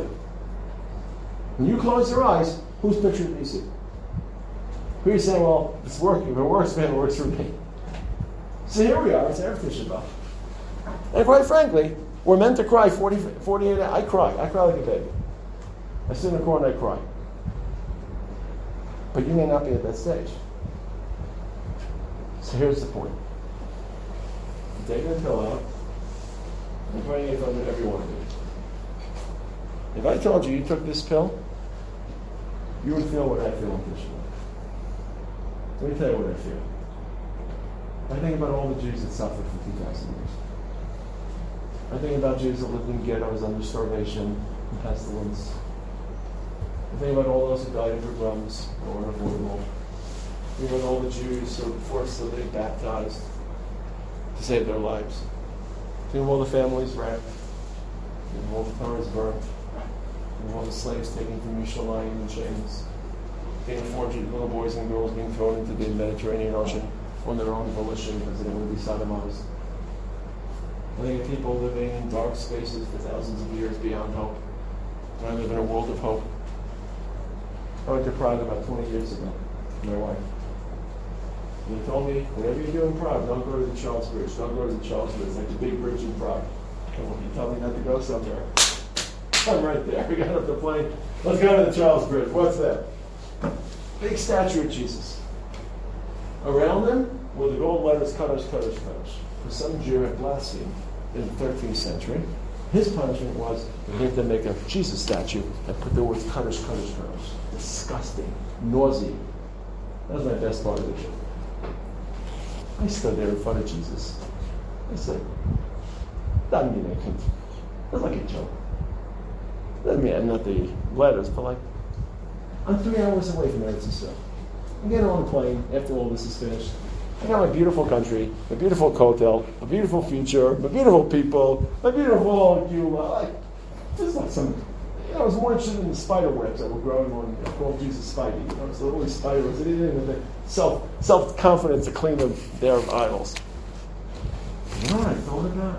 When you close your eyes, whose picture do you see? Who are you saying, well, it's working. If it works, man, it works for me. So here we are, it's Erev Tisha B'Av. And quite frankly, we're meant to cry forty, forty-eight hours. I cry. I cry like a baby. I sit in the corner and I cry. But you may not be at that stage. So here's the point. You take the pill out, I'm putting it under every one of you. If I told you you took this pill, you would feel what I feel in Tisha B'Av. Let me tell you what I feel. I think about all the Jews that suffered for two thousand years. I think about Jews that lived in ghettos under starvation and pestilence. I think about all those who died in pogroms or unavoidable. I think about all the Jews who were forcibly baptized to save their lives. Think of all the families wrecked. Think of all the towers burnt. Think of all the slaves taken from Yerushalayim in chains. Think of four little boys and girls being thrown into the Mediterranean Ocean on their own volition because they didn't want to be sodomized. I think of people living in dark spaces for thousands of years beyond hope. And I live in a world of hope. I went to Prague about twenty years ago with my wife. And they told me, whatever you do in Prague, don't go to the Charles Bridge. Don't go to the Charles Bridge. It's like the big bridge in Prague. And you tell me not to go somewhere. I'm right there. We got off the plane. Let's go to the Charles Bridge. What's that? Big statue of Jesus. Around them were the gold letters, Kaddish, Kaddish, Kaddish. For some Jew had blasphemed in the thirteenth century. His punishment was for him to make a Jesus statue and put the words Kaddish, Kaddish, Kaddish. Disgusting. Nauseating. That was my best part of the trip. I stood there in front of Jesus. I said, doesn't mean anything. That's like a joke. Doesn't mean not the letters, but like, I'm three hours away from Eretz Yisrael. I'm getting on the plane after all this is finished. I got my beautiful country, my beautiful kotel, a beautiful future, my beautiful people, my beautiful Gula. Like, this is like some, you know, I was more interested in the spider webs that were growing on, you know, called Jesus Spidey. You know, so only spiders, anything with the self, self-confidence to clean them their idols. You know what I thought about?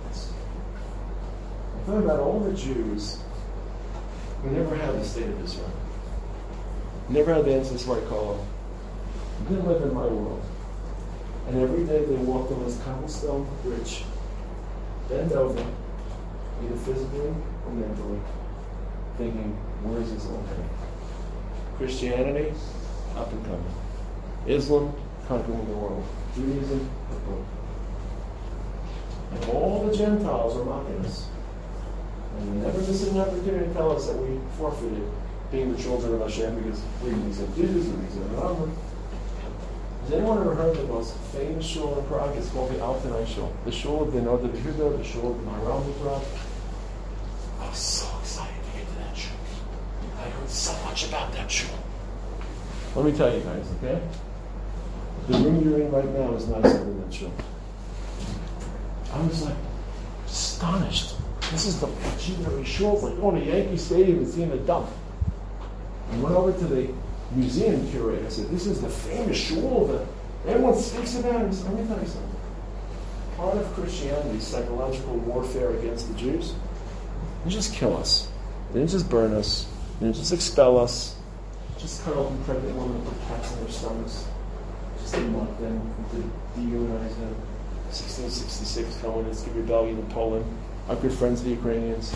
I thought about all the Jews who never had the state of Israel. Never had the answers to my call. Didn't live in my world. And every day they walked on this cobblestone bridge bend over, either physically or mentally, thinking, where is this all heading? Christianity, up and coming. Islam, conquering the world. Judaism, the book. And all the Gentiles are mocking us. And we never miss an opportunity to tell us that we forfeited being the children of Hashem because we accept Jews and we accept Rambam. Has anyone ever heard the most famous shul in Prague? It's called the Altanai Shul. The shul of the Noda Yehuda, the shul of the Maharal in Prague. I was so excited to get to that shul. I heard so much about that shul. Let me tell you guys, okay? The room you're in right now is nicer than that shul. I was like astonished. This is the legendary shul. It's like going to Yankee Stadium and seeing a dump. I went over to the museum curator. I said, this is the famous shul that everyone speaks about. And he said, let me tell you something. Part of Christianity's psychological warfare against the Jews, they didn't just kill us. They didn't just burn us. They didn't just expel us. Just cut open pregnant women and put cats in their stomachs. Just to mock them, to dehumanize them. sixteen sixty-six communist rebellion in Poland. Our good friends, the Ukrainians.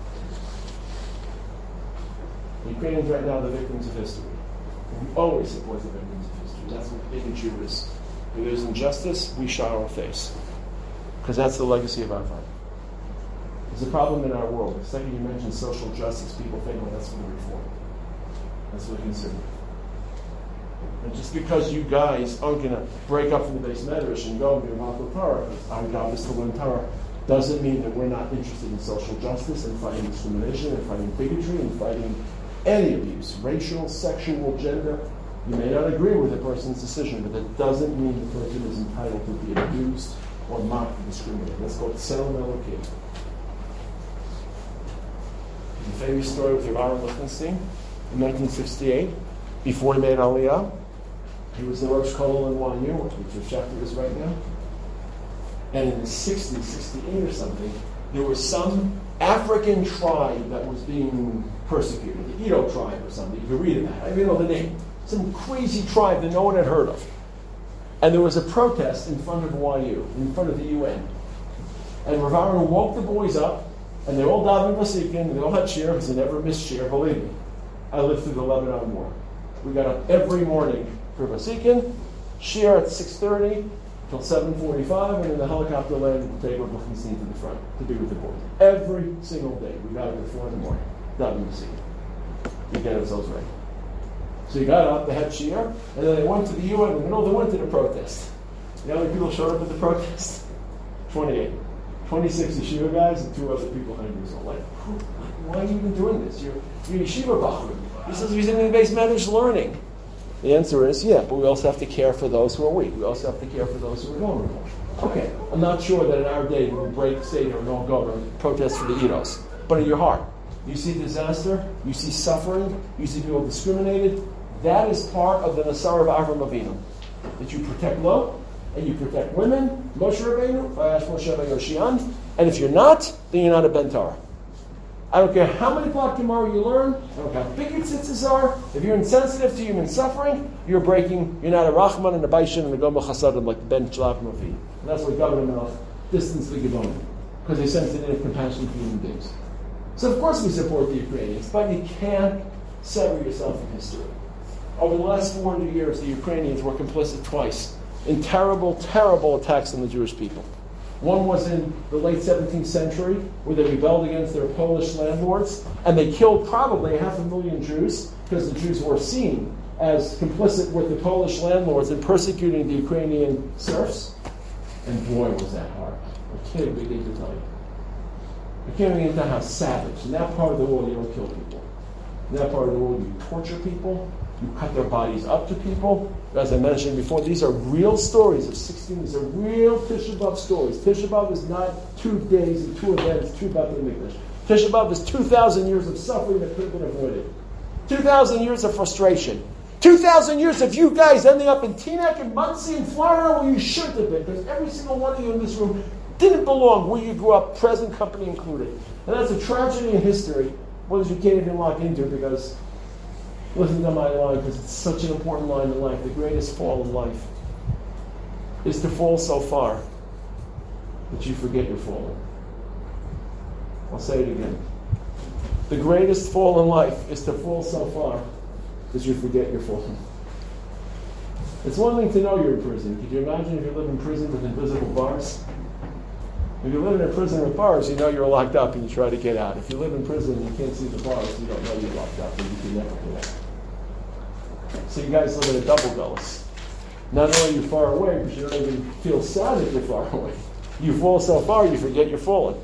The Ukrainians right now are the victims of history. And we always support the victims of history. That's what being a Jew is. If there's injustice, we show our face. Because that's the legacy of our fight. There's a problem in our world. The second you mention social justice, people think, well, that's for the reform. That's what conservative. And just because you guys aren't going to break up from the base medrash and go and be a Malkut Torah, because our job is to learn Torah, doesn't mean that we're not interested in social justice and fighting discrimination and fighting bigotry and fighting any abuse, racial, sexual, gender. You may not agree with a person's decision, but that doesn't mean the person is entitled to be abused or mocked and discriminated. That's called Tselem Elokim. The famous story with Rav Aaron Lichtenstein in nineteen sixty-eight, before he made Aliyah. He was the Rosh Kollel in Y U, which Rav Schachter is right now. And in the sixties, sixty-eight or something, there was some African tribe that was being persecuted, the Edo tribe or something. You can read about it. I don't even know the name. Some crazy tribe that no one had heard of. And there was a protest in front of Y U, in front of the U N. And Rav Aaron woke the boys up, and they all davened Vasikin, and they all had shir, because they never missed shir, believe me. I lived through the Lebanon War. We got up every morning for Vasikin, shir at six thirty, till seven forty-five, and then the helicopter landed to take Rav Lichtenstein to the front to be with the boys. Every single day. We got up at four in the morning. Davened Vasikin. We get ourselves ready. So you got up, they had shir, and then they went to the U N, and no, they went to the protest. You know how many people showed up at the protest? twenty-eight. twenty-six yeshiva guys and two other people one hundred years old. Like, why are you even doing this? You're, you're yeshiva bachur. He says he's in the base medrash learning. The answer is, yeah, but we also have to care for those who are weak. We also have to care for those who are vulnerable. Okay, I'm not sure that in our day we will break Seder and don't go to protest for the Eidos. But in your heart, you see disaster, you see suffering, you see people discriminated. That is part of the Nasar of Avram Avinu. That you protect Lot, and you protect women, Moshe Rabbeinu, Moshe Rabbeinu, and if you're not, then you're not a Ben Torah. I don't care how many Plak tomorrow you learn, I don't care how big your tzitzis are, if you're insensitive to human suffering, you're breaking, you're not a Rachman and a Baishan and a Gomel Chasadim like the Ben Shlav Mafi. And that's why Governor Melch distanced the Gebonim, because they sensitive and compassion for human beings. So of course we support the Ukrainians, but you can't sever yourself from history. Over the last four hundred years, the Ukrainians were complicit twice in terrible, terrible attacks on the Jewish people. One was in the late seventeenth century, where they rebelled against their Polish landlords, and they killed probably half a million Jews, because the Jews were seen as complicit with the Polish landlords in persecuting the Ukrainian serfs. And boy, was that hard. I can't even begin to tell you. I can't even tell you how savage. In that part of the world, you don't kill people. In that part of the world, you torture people. You cut their bodies up to people. As I mentioned before, these are real stories of sixteen. These are real Tisha B'Av stories. Tisha B'Av is not two days and two events, two B'Av English. Tisha B'Av is two thousand years of suffering that could have been avoided. two thousand years of frustration. two thousand years of you guys ending up in Teaneck and Monsey in Florida where you shouldn't have been, because every single one of you in this room didn't belong where you grew up, present company included. And that's a tragedy in history, one that you can't even lock into, because listen to my line, because it's such an important line in life. The greatest fall in life is to fall so far that you forget you're fallen. I'll say it again. The greatest fall in life is to fall so far that you forget you're fallen. It's one thing to know you're in prison. Could you imagine if you live in prison with invisible bars? If you live in a prison with bars, you know you're locked up and you try to get out. If you live in prison and you can't see the bars, you don't know you're locked up and you can never get out. So you guys live in a double dose. Not only are you far away, but you don't even feel sad if you're far away. You fall so far, you forget you're falling.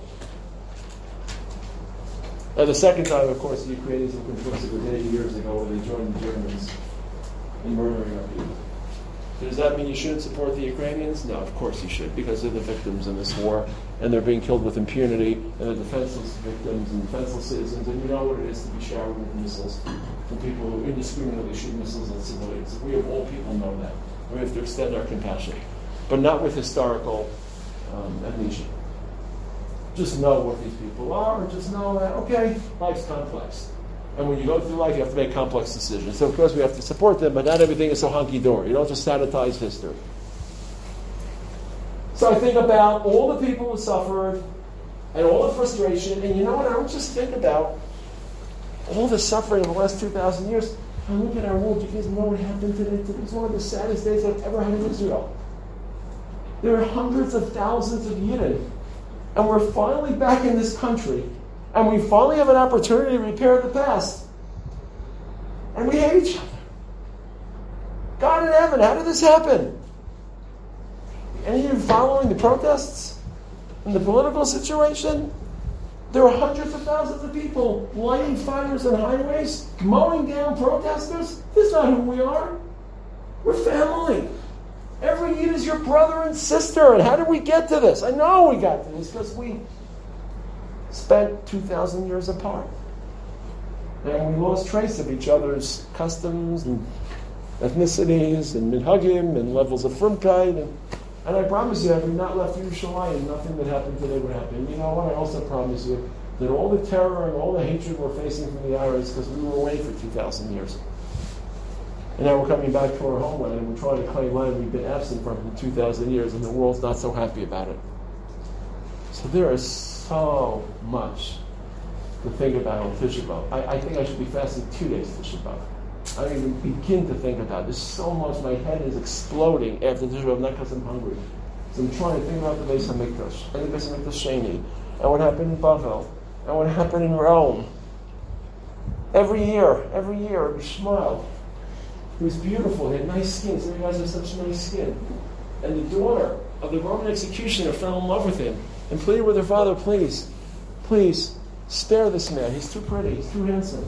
And the second time, of course, the Ukrainians were complicit with eighty years ago when they joined the Germans in murdering our people. Does that mean you shouldn't support the Ukrainians? No, of course you should, because they're the victims in this war, and they're being killed with impunity, and they're defenseless victims and defenseless citizens, and you know what it is to be showered with missiles from people who indiscriminately shoot missiles at civilians. We of all people know that. We have to extend our compassion, but not with historical um, amnesia. Just know what these people are, and just know that, okay, life's complex. And when you go through life, you have to make complex decisions. So, of course, we have to support them, but not everything is so hunky-dory. You don't just sanitize history. So I think about all the people who suffered and all the frustration, and you know what? I don't just think about all the suffering of the last two thousand years. I look at our world. You guys know what happened today? It's one of the saddest days I've ever had in Israel. There are hundreds of thousands of Yidden, and we're finally back in this country. And we finally have an opportunity to repair the past. And we hate each other. God in heaven, how did this happen? Any of you following the protests and the political situation? There are hundreds of thousands of people lighting fires on highways, mowing down protesters. This is not who we are. We're family. Every Yid is your brother and sister. And how did we get to this? I know we got to this because we spent two thousand years apart. And we lost trace of each other's customs and ethnicities and minhagim and levels of frumkeit. And, and I promise you, had we not left Yerushalayim, nothing that happened today would happen. You know what? I also promise you that all the terror and all the hatred we're facing from the Arabs because we were away for two thousand years. And now we're coming back to our homeland and we're trying to claim land we've been absent from for two thousand years, and the world's not so happy about it. So there is so much to think about on Tisha B'Av. I, I think I should be fasting two days Tisha B'Av. I don't even begin to think about it. There's so much, my head is exploding after Tisha B'Av, not because I'm hungry. So I'm trying to think about the Beis HaMikdash, and the Beis HaMikdash Sheni, and what happened in Bavel, and what happened in Rome. Every year, every year, he smiled. He was beautiful, he had nice skin. Some of you guys have such nice skin. And the daughter of the Roman executioner fell in love with him and pleaded with her father, please, please, spare this man. He's too pretty. He's too handsome.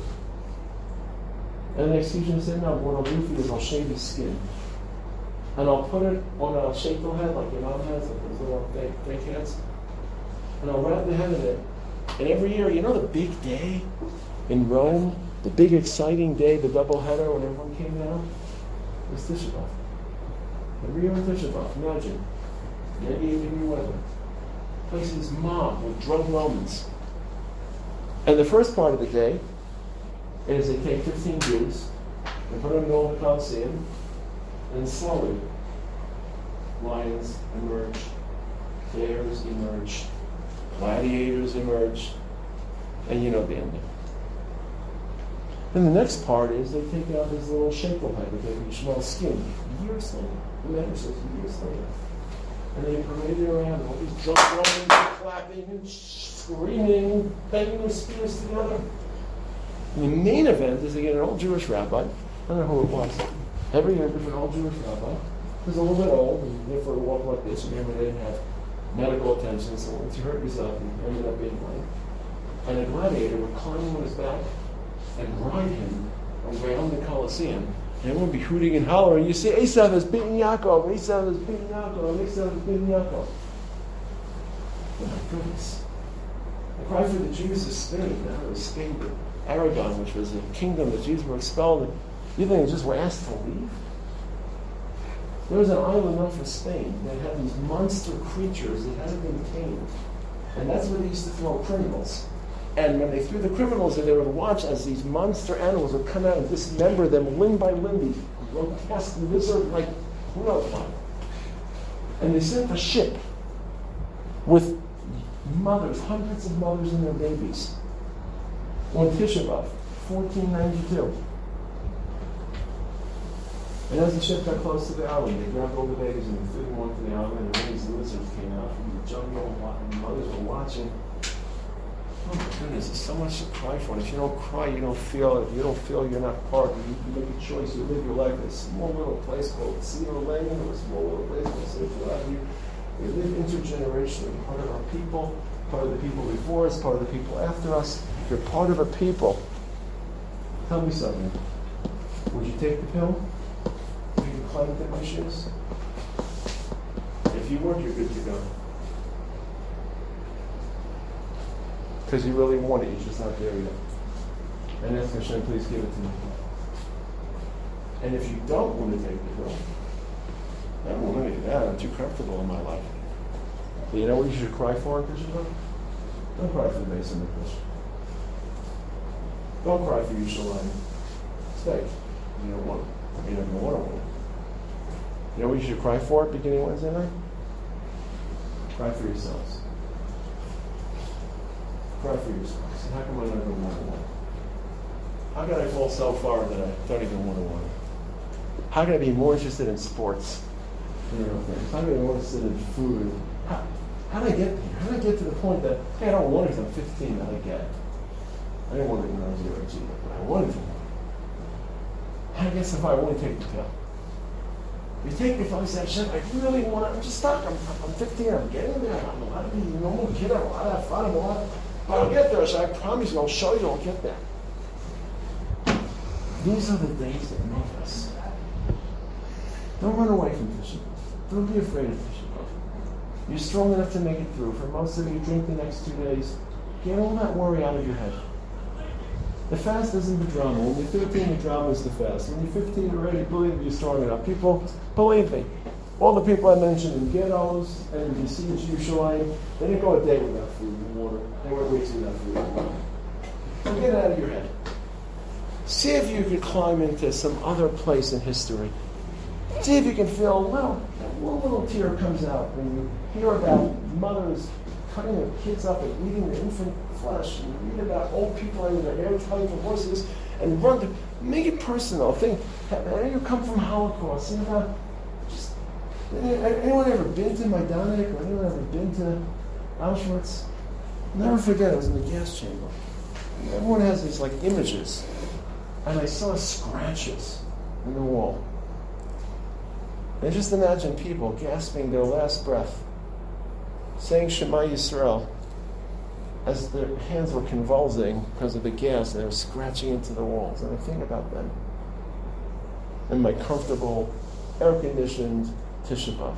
And the executioner said, no, what I'll do for you is I'll shave his skin. And I'll put it on a shekel head, like your mom has, like those little fake, fake heads. And I'll wrap the head in it. And every year, you know the big day in Rome? The big exciting day, the double header when everyone came down? It was Tisha B'Av. Every year on Tisha B'Av, imagine. ninety-eight degree weather. Places mobbed with drunk Romans. And the first part of the day is they take fifteen Jews and put them in the middle of the Colosseum, and slowly lions emerge, bears emerge, gladiators emerge, and you know the ending. And the next part is they take out his little shekel head with a small skin. Years later, the man says years later. And they parade it around, and all these drunk Romans are clapping and screaming, banging their spears together. And the main event is they get an old Jewish rabbi. I don't know who it was. Every year, there's an old Jewish rabbi who's a little bit old and therefore a walk like this. Remember, they didn't have medical attention, so once you hurt yourself, you ended up being lame. And a gladiator would climb on his back and ride him around the Colosseum. And everyone would be hooting and hollering. You see, Esav has beaten Yaakov. Esav has beaten Yaakov. Esav has beaten Yaakov. Oh my goodness. The cry for the Jews is Spain. Now it was Spain, but Aragon, which was a kingdom the Jews were expelled. You think they just were asked to leave? There was an island known for Spain that had these monster creatures that hadn't been tamed. And that's where they used to throw criminals. And when they threw the criminals in, they would watch as these monster animals would come out and dismember them limb by limb, these grotesque lizard, like who knows what. And they sent a ship with mothers, hundreds of mothers and their babies. On Tisha B'Av, fourteen ninety-two. And as the ship got close to the island, they grabbed all the babies and threw them onto the island, and all these lizards came out from the jungle, and mothers were watching. Oh my goodness, there's so much to cry for. And if you don't cry, you don't feel it. If you don't feel you're not part, you, you make a choice, you live your life in a small little place called Cedar Lane, or a small little place called Central Avenue. We live intergenerationally, part of our people, part of the people before us, part of the people after us. You're part of a people. Tell me something. Would you take the pill? Would you climb the missions? If you weren't, you're good to go. Because you really want it, you're just not there yet. And ask Hashem, please give it to me. And if you don't want to take the pill, I don't want any of that. I'm too comfortable in my life. But you know what you should cry for in Tisha B'Av? Don't cry for the base of the Mikdash. Don't cry for Yerushalayim. Stay. You don't want it. You don't even want to want it. You know what you should cry for beginning Wednesday night? Cry for yourselves. Cry for yourselves. How come I don't even want to want it? How can I fall so far that I don't even want to want it? How can I be more interested in sports? You know, how can I be more interested in food? How, how did I get there? How did I get to the point that, hey, I don't want it because I'm fifteen, now I get it. I didn't want it when I was zero G, but I wanted to. I guess if I only take the pill. You take the pill, you say, Hashem, I really want it. I'm just stuck. I'm, I'm fifteen. I'm getting there. I'm allowed to be a normal kid. I'm allowed to have fun. I'm allowed to, but I'll get there. So I promise you, I'll show you I'll get there. These are the days that make us. Don't run away from Tisha B'Av. Don't be afraid of Tisha B'Av. You're strong enough to make it through. For most of you, drink the next two days. Get all that worry out of your head. The fast isn't the drama. When you're thirteen, the drama is the fast. When you're fifteen already, believe me, you're strong enough. People, believe me, all the people I mentioned in ghettos and you see in Yerushalayim, they didn't go a day without food and water. They went weeks without food and water. So get it out of your head. See if you can climb into some other place in history. See if you can feel a little, one little tear comes out when you hear about mothers cutting their kids up and eating the infant flesh, and you read about old people having their hair tied for horses, and run to, make it personal. Think, have you come from Holocaust? Think about, just, anyone ever been to Majdanek, or anyone ever been to Auschwitz? Never forget, it was in the gas chamber. Everyone has these like images, and I saw scratches in the wall. And just imagine people gasping their last breath, saying Shema Yisrael, as their hands were convulsing because of the gas, and they were scratching into the walls. And I think about them in my comfortable, air-conditioned Tisha B'Av.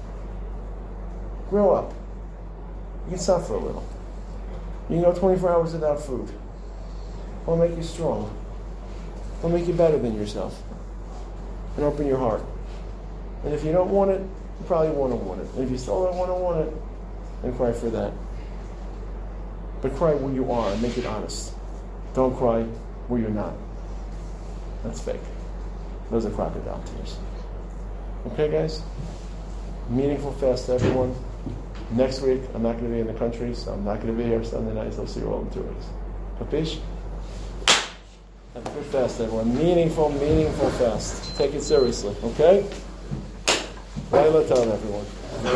Grow up. You can suffer a little. You can go twenty-four hours without food. It'll make you strong. It'll make you better than yourself. And open your heart. And if you don't want it, you probably want to want it. And if you still don't want to want it, then cry for that. But cry where you are and make it honest. Don't cry where you're not. That's fake. Those are crocodile tears. Okay, guys? Meaningful fast to everyone. Next week, I'm not going to be in the country, so I'm not going to be here Sunday nights. I'll see you all in two weeks. Capish? Have a good fast, everyone. Meaningful, meaningful fast. Take it seriously, okay? Laila Tov, everyone.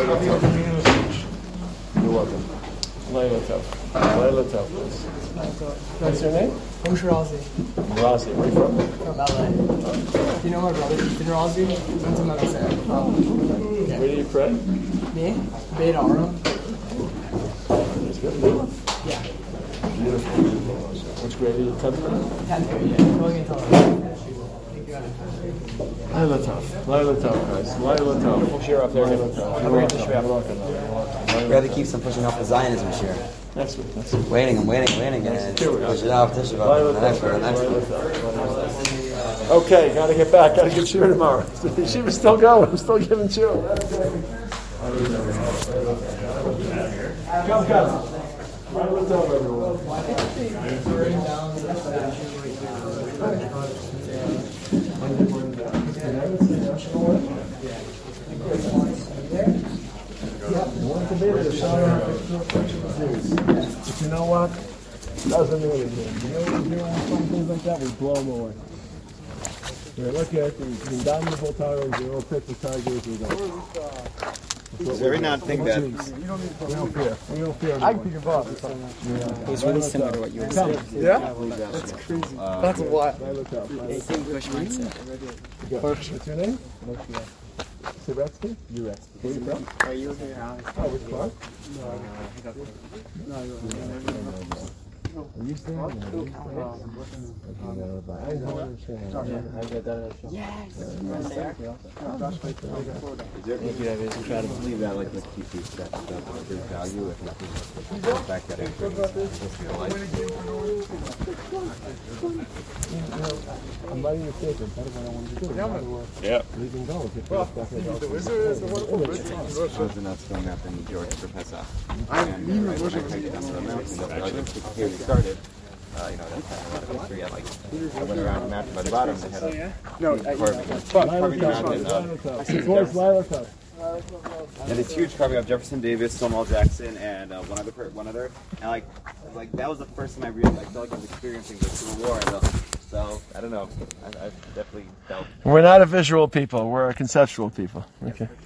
You're welcome. Laila Tov. Laila Tov, please. What's your name? I'm Shirazi. Razi. Where are you from? From L A. Do you know my brother, Ethan Razi? Went to Mount Sarah. Oh. Yeah. Where do you pray? Me? Beit Aram. That's good. Yeah. Beautiful. Which grade are you? tenth grade? tenth grade, yeah. Going into eleven. Laila Tov. Laila Tov, guys. Laila Tov. We'll share up there. Laila Tov. Have a great Shabbat. We have to keep some pushing off the Zionism share. Next week. Next week. Waiting and waiting and waiting. And push it off this Shabbat. The next one. The next one. Okay, gotta get back. Gotta get cheer tomorrow. She was still going. I'm still giving cheer. Come, come. Laila Tov, everyone. Yeah. You want to be the But you know what? Doesn't mean anything. You know what we do when we find things like that? We blow them away. We look at these indomitable tigers, the old pits of tigers, we go. So every now and think that. We don't fear. We don't fear. I can pick him up. It was really similar to what you were saying. Yeah? That's crazy. That's wild. I look up. It's the Bush mindset. What's your name? Suretsky? Uretsky. Where you from? Are you here? Oh, which part? Are you staying? I don't understand. Thank you. I mean, try to believe that, like, the Q P stuff, stuff, there's value if nothing. The fact that it I'm letting you take it. That's what I wanted to do. Yeah. We can go. The wizard is the wonderful I was in that film up in Georgia for Pesach. And right when I hiked it down to the mountain, like, when we started, uh, you know, that's kind of a lot of history. I, like, I went around the mountain by the bottom, they had a No, carving, carving the mountain of Voice Lila Cup. and this huge carving of Jefferson Davis, Stonewall Jackson, and uh, one other, per- one other, and like, like that was the first time I really, I felt like I was experiencing the Civil War. And the, so I don't know, I, I definitely felt. We're not a visual people. We're a conceptual people. Okay.